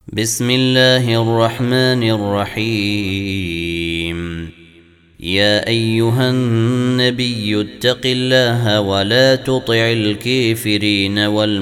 بسم الله الرحمن الرحيم. يا أيها النبي اتق الله ولا تطع الكافرين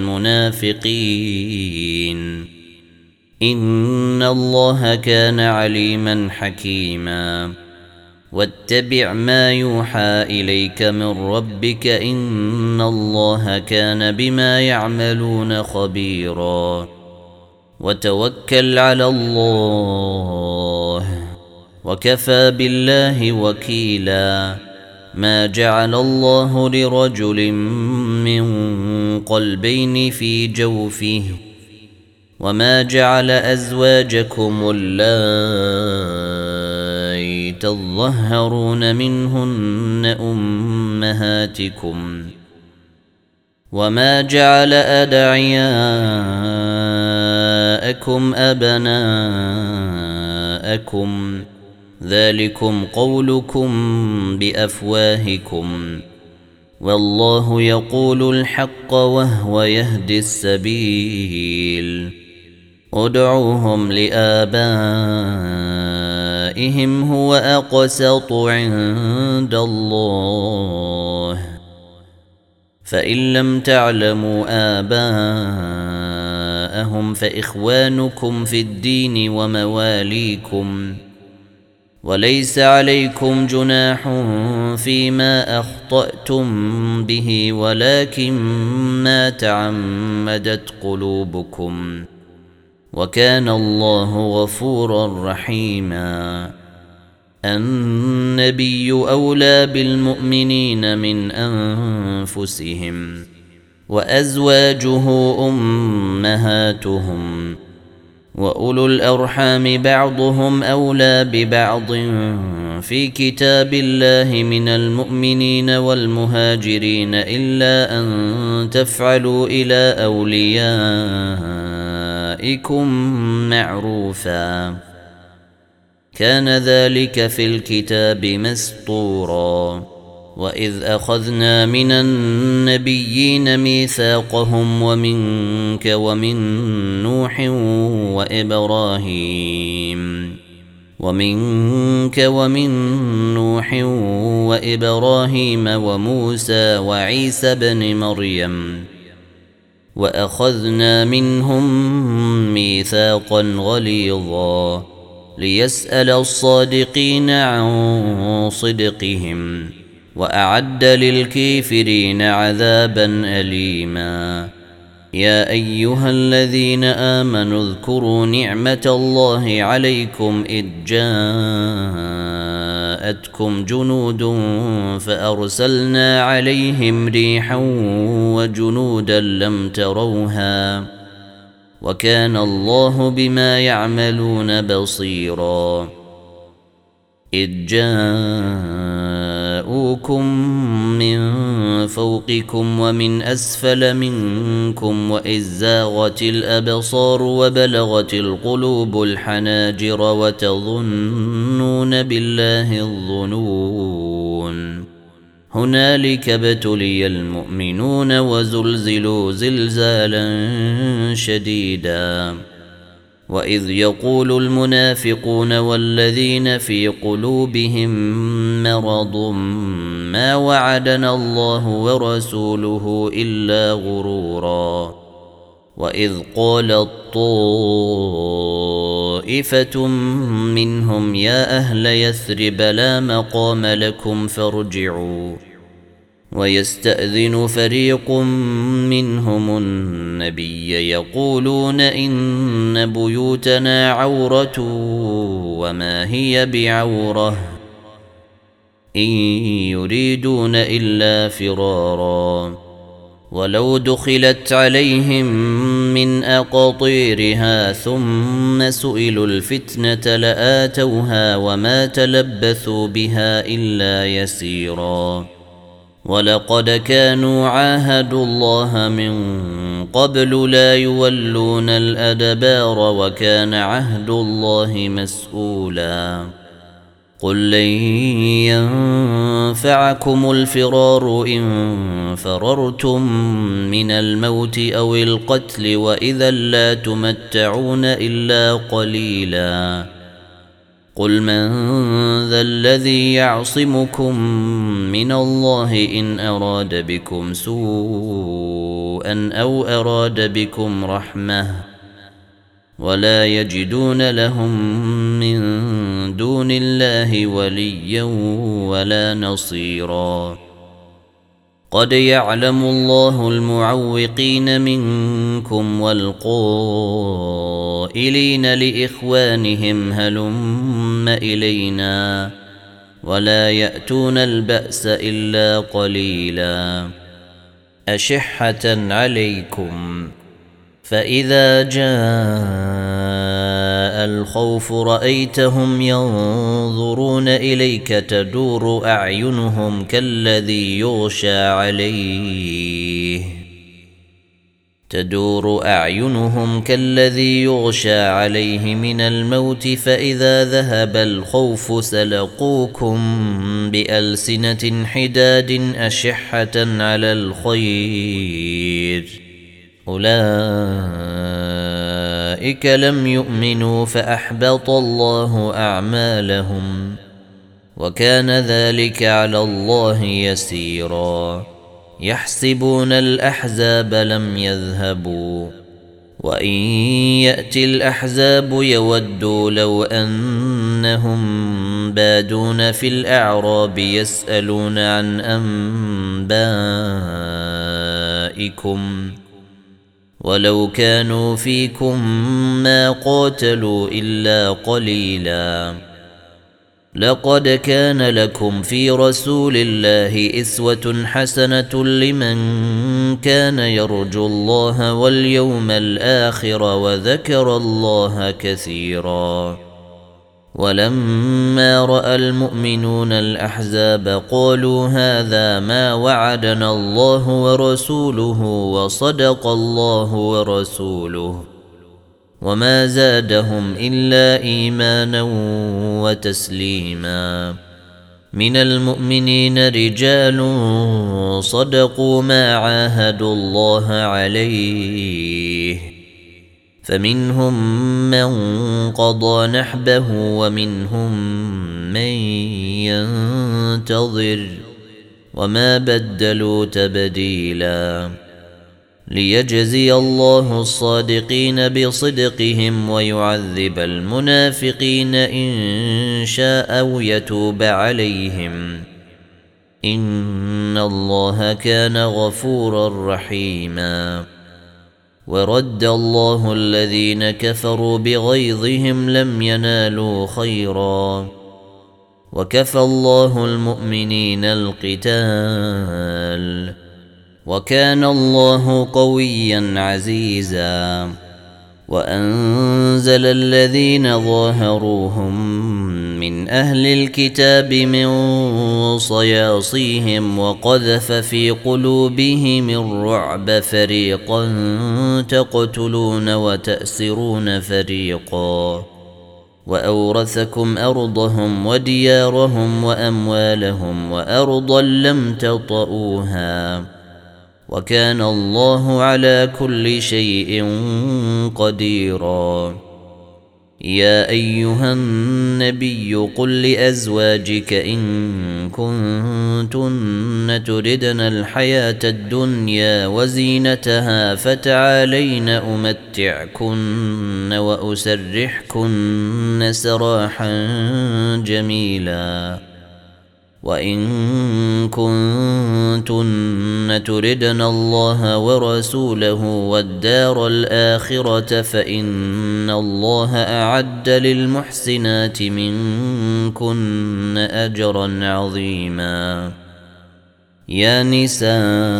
والمنافقين إن الله كان عليما حكيما. واتبع ما يوحى إليك من ربك إن الله كان بما يعملون خبيرا. وتوكل على الله وكفى بالله وكيلا. ما جعل الله لرجل من قلبين في جوفه وما جعل أزواجكم اللائي تظهرون منهن أمهاتكم وما جعل أدعياءكم أبناءكم ذلكم قولكم بأفواهكم والله يقول الحق وهو يهدي السبيل. ادعوهم لآبائهم هو أقسط عند الله فإن لم تعلموا آباءهم فإخوانكم في الدين ومواليكم وليس عليكم جناح فيما أخطأتم به ولكن ما تعمدت قلوبكم وكان الله غفورا رحيما. النبي أولى بالمؤمنين من أنفسهم وأزواجه أمهاتهم وأولو الأرحام بعضهم أولى ببعض في كتاب الله من المؤمنين والمهاجرين إلا أن تفعلوا إلى أوليائكم معروفا كان ذلك في الكتاب مسطورا. وإذ أخذنا من النبيين ميثاقهم ومنك ومن نوح وإبراهيم وموسى وعيسى بن مريم وأخذنا منهم ميثاقا غليظا ليسأل الصادقين عن صدقهم وأعد للكافرين عذابا أليما. يا أيها الذين آمنوا اذكروا نعمة الله عليكم إذ جاءتكم جنود فأرسلنا عليهم ريحا وجنودا لم تروها وكان الله بما يعملون بصيرا. إذ جاءوكم من فوقكم ومن أسفل منكم وإذ زاغت الأبصار وبلغت القلوب الحناجر وتظنون بالله الظنون هنالك ابتلي المؤمنون وزلزلوا زلزالا شديدا. وإذ يقول المنافقون والذين في قلوبهم مرض ما وعدنا الله ورسوله إلا غرورا. وإذ قالت طائفة منهم يا أهل يثرب لا مقام لكم فارجعوا ويستأذن فريق منهم النبي يقولون إن بيوتنا عورة وما هي بعورة إن يريدون إلا فرارا ولو دخلت عليهم من أقاطيرها ثم سئلوا الفتنة لآتوها وما تلبثوا بها إلا يسيرا. ولقد كانوا عاهدوا الله من قبل لا يولون الأدبار وكان عهد الله مسؤولا. قل لن ينفعكم الفرار إن فررتم من الموت أو القتل وإذا لا تمتعون إلا قليلا قل من ذا الذي يعصمكم من الله إن أراد بكم سوءا أو أراد بكم رحمة ولا يجدون لهم من دون الله وليا ولا نصيرا قد يعلم الله المعوقين منكم والقائلين لإخوانهم هلم إلينا ولا يأتون البأس إلا قليلا أشحة عليكم فإذا جاء الخوف رأيتهم ينظرون إليك تدور أعينهم كالذي يغشى عليه من الموت فإذا ذهب الخوف سلقوكم بألسنة حداد أشحة على الخير أولئك لم يؤمنوا فأحبط الله أعمالهم وكان ذلك على الله يسيرا يحسبون الأحزاب لم يذهبوا وإن يأتي الأحزاب يودوا لو أنهم بادون في الأعراب يسألون عن أنبائكم ولو كانوا فيكم ما قاتلوا إلا قليلا لقد كان لكم في رسول الله أسوة حسنة لمن كان يرجو الله واليوم الآخر وذكر الله كثيرا ولما رأى المؤمنون الأحزاب قالوا هذا ما وعدنا الله ورسوله وصدق الله ورسوله وما زادهم إلا إيمانا وتسليما من المؤمنين رجال صدقوا ما عاهدوا الله عليه فمنهم من قضى نحبه ومنهم من ينتظر وما بدلوا تبديلا ليجزي الله الصادقين بصدقهم ويعذب المنافقين إن شاء أو يتوب عليهم إن الله كان غفورا رحيما ورد الله الذين كفروا بغيظهم لم ينالوا خيرا وكفى الله المؤمنين القتال وكان الله قويا عزيزا وأنزل الذين ظاهروهم من أهل الكتاب من صياصيهم وقذف في قلوبهم الرعب فريقا تقتلون وتأسرون فريقا وأورثكم أرضهم وديارهم وأموالهم وأرضا لم تطئوها وكان الله على كل شيء قديرا يا أيها النبي قل لأزواجك إن كنتن تردن الحياة الدنيا وزينتها فتعالين أمتعكن وأسرحكن سراحا جميلا وإن كنتن تردن الله ورسوله والدار الآخرة فإن الله أعد للمحسنات منكن أجرا عظيما يا نساء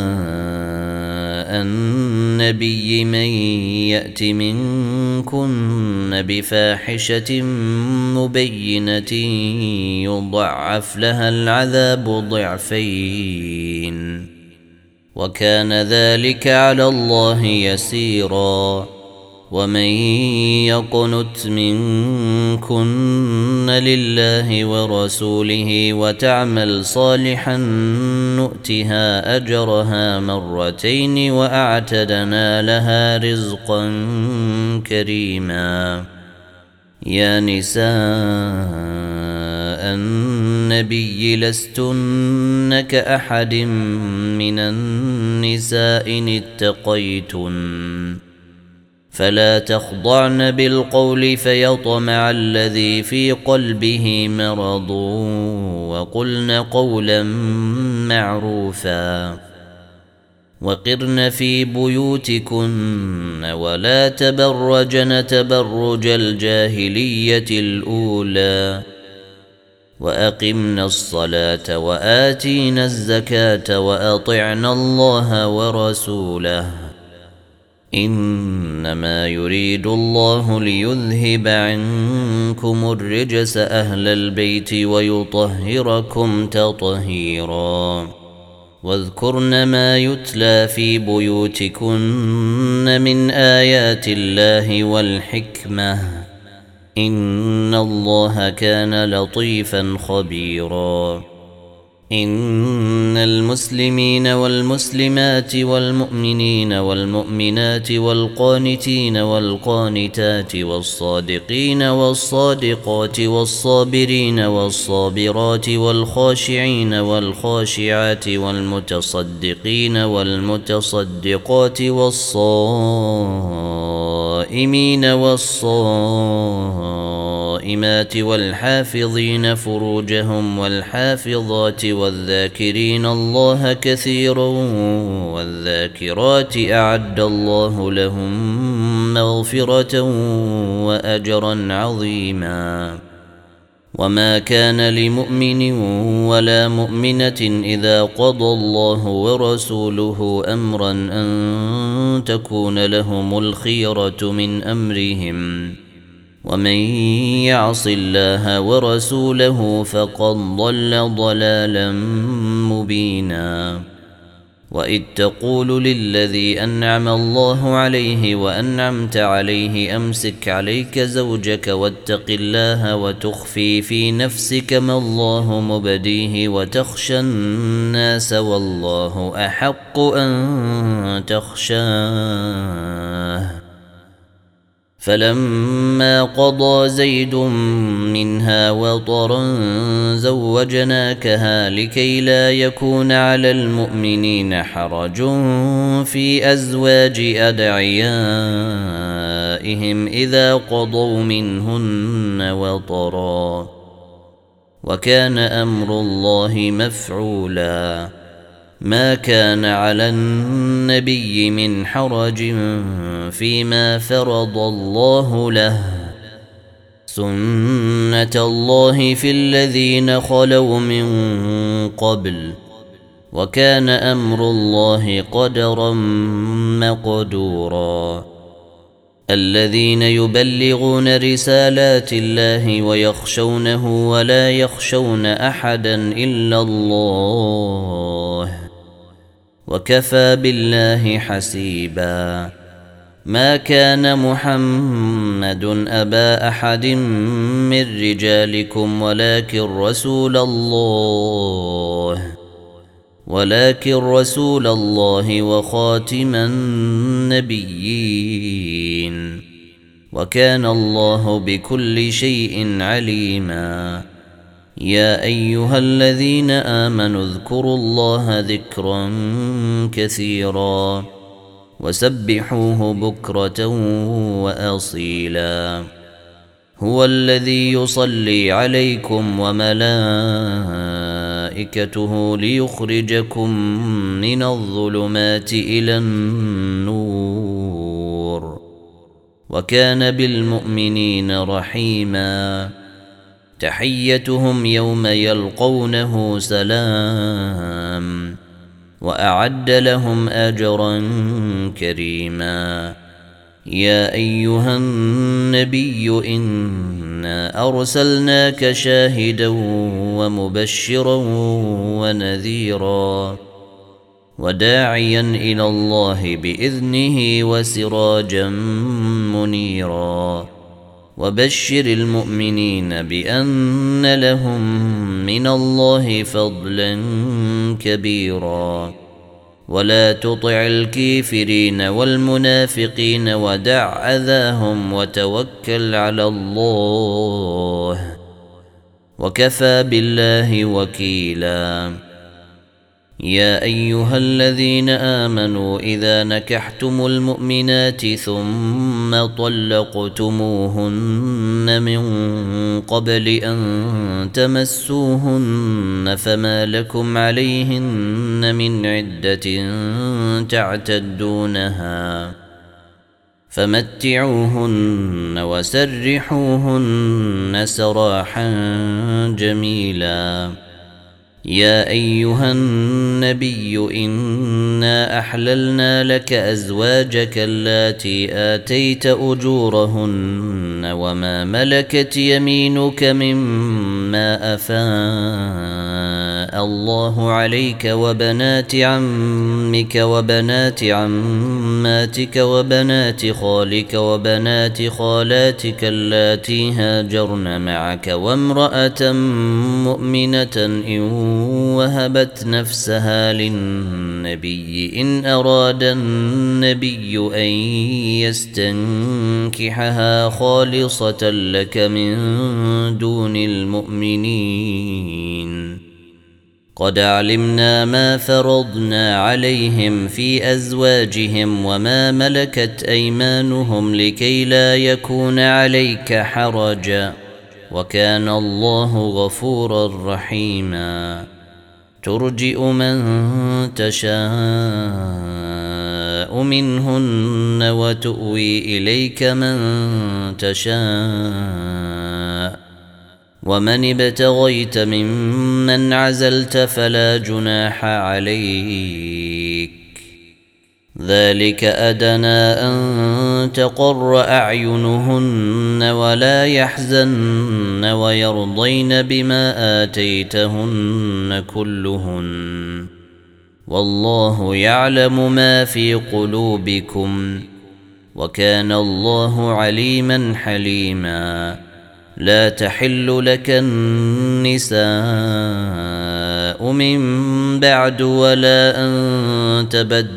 النبي من يأت منكن بفاحشة مبينة يضعف لها العذاب ضعفين وكان ذلك على الله يسيرا ومن يقنت منكن لله ورسوله وتعمل صالحا نؤتها أجرها مرتين وأعتدنا لها رزقا كريما. يا نساء النبي لستن كأحد من النساء إن اتقيتن فلا تخضعن بالقول فيطمع الذي في قلبه مرض وقلن قولا معروفا وقرن في بيوتكن ولا تبرجن تبرج الجاهلية الأولى وأقمنا الصلاة وآتينا الزكاة وأطعنا الله ورسوله إنما يريد الله ليذهب عنكم الرجس أهل البيت ويطهركم تطهيرا. واذكرن ما يتلى في بيوتكن من آيات الله والحكمة إن الله كان لطيفا خبيرا. إن المسلمين والمسلمات والمؤمنين والمؤمنات والقانتين والقانتات والصادقين والصادقات والصابرين والصابرات والخاشعين والخاشعات والمتصدقين والمتصدقات والصائمين والصائمات والحافظين فروجهم والحافظات والذاكرين الله كثيرا والذاكرات أعد الله لهم مغفرة وأجرا عظيما. وما كان لمؤمن ولا مؤمنة إذا قضى الله ورسوله أمرا أن تكون لهم الخيرة من أمرهم ومن يعص الله ورسوله فقد ضل ضلالا مبينا. وإذ تقول للذي أنعم الله عليه وأنعمت عليه أمسك عليك زوجك واتق الله وتخفي في نفسك ما الله مبديه وتخشى الناس والله أحق أن تخشاه فلما قضى زيد منها وطرا زوجناكها لكي لا يكون على المؤمنين حرج في أزواج أدعيائهم إذا قضوا منهن وطرا وكان أمر الله مفعولا. ما كان على النبي من حرج فيما فرض الله له سنة الله في الذين خلوا من قبل وكان أمر الله قدرا مقدورا. الذين يبلغون رسالات الله ويخشونه ولا يخشون أحدا إلا الله وكفى بالله حسيبا. ما كان محمد أبا أحد من رجالكم ولكن رسول الله وخاتم النبيين وكان الله بكل شيء عليما. يا أيها الذين آمنوا اذكروا الله ذكرا كثيرا وسبحوه بكرة وأصيلا. هو الذي يصلي عليكم وملائكته ليخرجكم من الظلمات إلى النور وكان بالمؤمنين رحيما. تحيتهم يوم يلقونه سلام وأعد لهم أجرا كريما. يا أيها النبي إنا أرسلناك شاهدا ومبشرا ونذيرا وداعيا إلى الله بإذنه وسراجا منيرا وبشر المؤمنين بأن لهم من الله فضلا كبيرا ولا تطع الكافرين والمنافقين ودع أذاهم وتوكل على الله وكفى بالله وكيلا يا أيها الذين آمنوا إذا نكحتم المؤمنات ثم طلقتموهن من قبل أن تمسوهن فما لكم عليهن من عدة تعتدونها فمتعوهن وسرحوهن سراحا جميلا يا أيها النبي إنا أحللنا لك أزواجك اللاتي آتيت أجورهن وما ملكت يمينك مما أفاء الله عليك وبنات عمك وبنات عماتك وبنات خالك وبنات خالاتك اللاتي هاجرن معك وامرأة مؤمنة إن وهبت نفسها للنبي إن أراد النبي أن يستنكحها خالصة لك من دون المؤمنين قد علمنا ما فرضنا عليهم في أزواجهم وما ملكت أيمانهم لكي لا يكون عليك حرج وكان الله غفورا رحيما ترجئ من تشاء منهن وتؤوي إليك من تشاء ومن ابتغيت ممن عزلت فلا جناح عليك ذلك أدنى أن تقر أعينهن ولا يحزن ويرضين بما آتيتهن كلهن والله يعلم ما في قلوبكم وكان الله عليما حليما لا تحل لك النساء من بعد ولا أن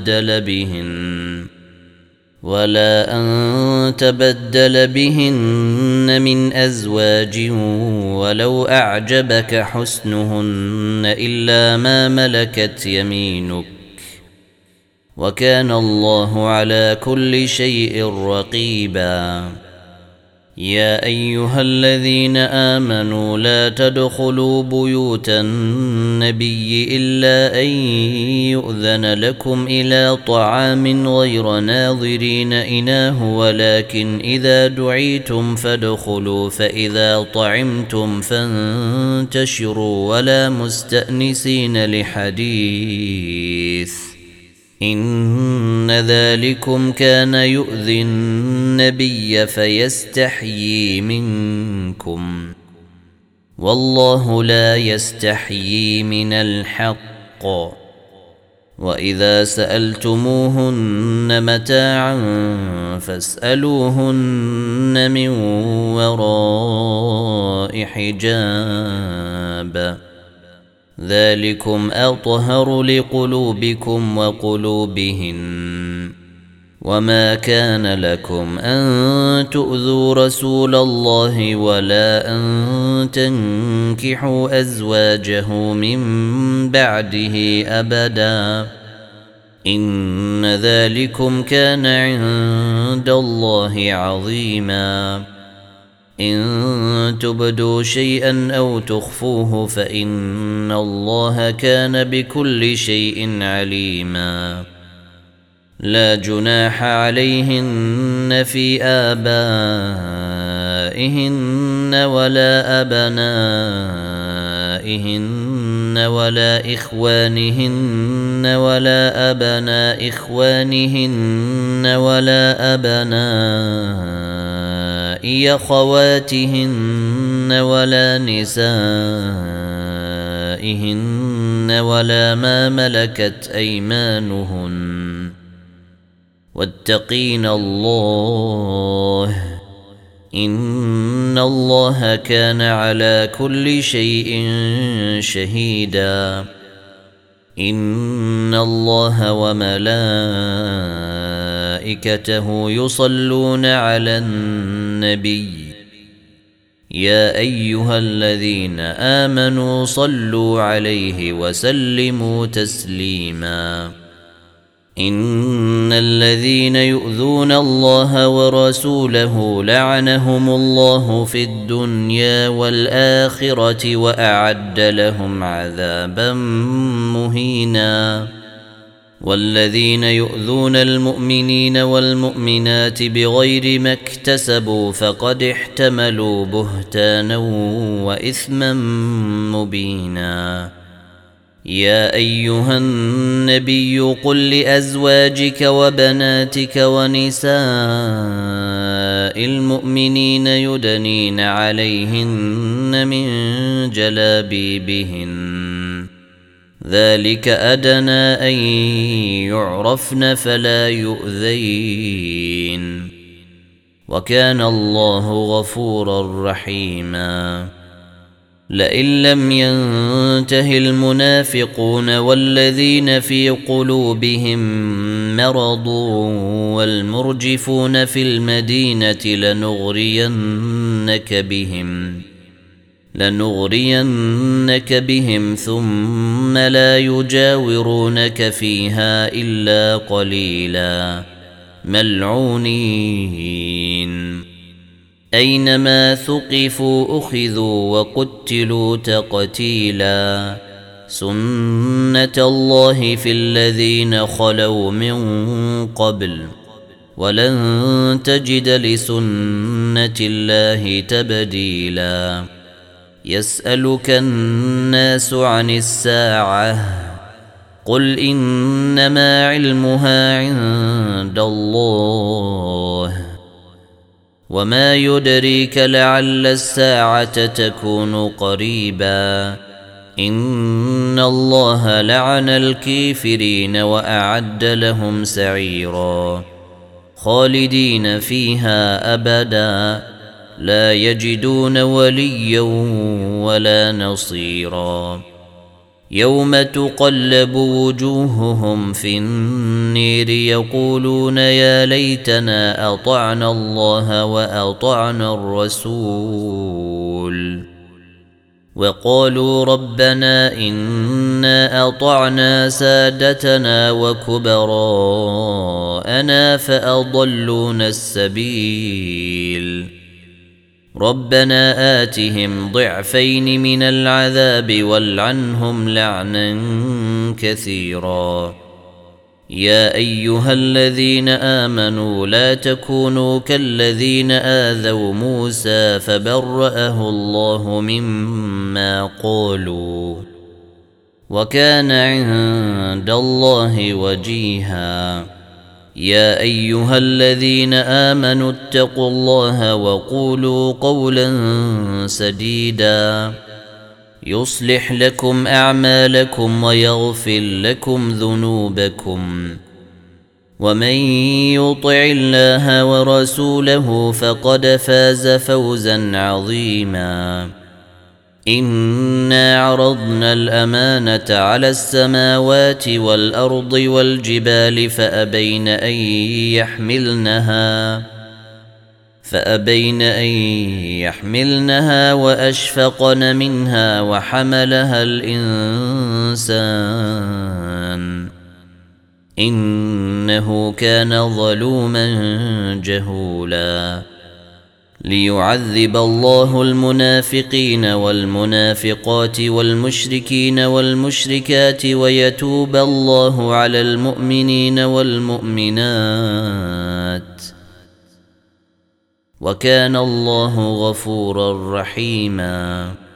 تبدل بهن من أزواج ولو أعجبك حسنهن إلا ما ملكت يمينك وكان الله على كل شيء رقيبا يا أيها الذين آمنوا لا تدخلوا بيوت النبي إلا أن يؤذن لكم إلى طعام غير ناظرين إناه ولكن إذا دعيتم فادخلوا فإذا طعمتم فانتشروا ولا مستأنسين لحديث إن ذلكم كان يؤذي النبي فيستحيي منكم والله لا يستحيي من الحق وإذا سألتموهن متاعا فاسألوهن من وراء حجاب ذلكم أطهر لقلوبكم وقلوبهن وما كان لكم أن تؤذوا رسول الله ولا أن تنكحوا أزواجه من بعده أبدا إن ذلكم كان عند الله عظيما إن تبدوا شيئا أو تخفوه فإن الله كان بكل شيء عليما لا جناح عليهن في آبائهن ولا أبنائهن ولا إخوانهن ولا أبناء إخوانهن ولا أبناء أخواتهن ولا نسائهن ولا ما ملكت أيمانهن واتقين الله إن الله كان على كل شيء شهيدا إن الله وملائكته يصلون على النبي يا أيها الذين آمنوا صلوا عليه وسلموا تسليما إن الذين يؤذون الله ورسوله لعنهم الله في الدنيا والآخرة وأعد لهم عذابا مهينا والذين يؤذون المؤمنين والمؤمنات بغير ما اكتسبوا فقد احتملوا بهتانا وإثما مبينا يا أيها النبي قل لأزواجك وبناتك ونساء المؤمنين يدنين عليهن من جلابيبهن ذلك أدنى أن يعرفن فلا يؤذين وكان الله غفورا رحيما لئن لم ينته المنافقون والذين في قلوبهم مرض والمرجفون في المدينة لنغرينك بهم ثم لا يجاورونك فيها إلا قليلا ملعونين أينما ثقفوا أخذوا وقتلوا تقتيلا سنة الله في الذين خلوا من قبل ولن تجد لسنة الله تبديلا يسألك الناس عن الساعة قل إنما علمها عند الله وما يدريك لعل الساعة تكون قريبا إن الله لعن الكافرين وأعد لهم سعيرا خالدين فيها أبدا لا يجدون وليا ولا نصيرا يوم تقلب وجوههم في النير يقولون يا ليتنا أطعنا الله وأطعنا الرسول وقالوا ربنا إنا أطعنا سادتنا وكبراءنا فأضلونا السبيل ربنا آتهم ضعفين من العذاب والعنهم لعنا كثيرا يا أيها الذين آمنوا لا تكونوا كالذين آذوا موسى فبرأه الله مما قالوا وكان عند الله وجيها يا أيها الذين آمنوا اتقوا الله وقولوا قولا سديدا يصلح لكم أعمالكم ويغفر لكم ذنوبكم ومن يطع الله ورسوله فقد فاز فوزا عظيما إنا عرضنا الأمانة على السماوات والأرض والجبال فأبين أن يحملنها وأشفقن منها وحملها الإنسان إنه كان ظلوما جهولا ليعذب الله المنافقين والمنافقات والمشركين والمشركات ويتوب الله على المؤمنين والمؤمنات وكان الله غفورا رحيما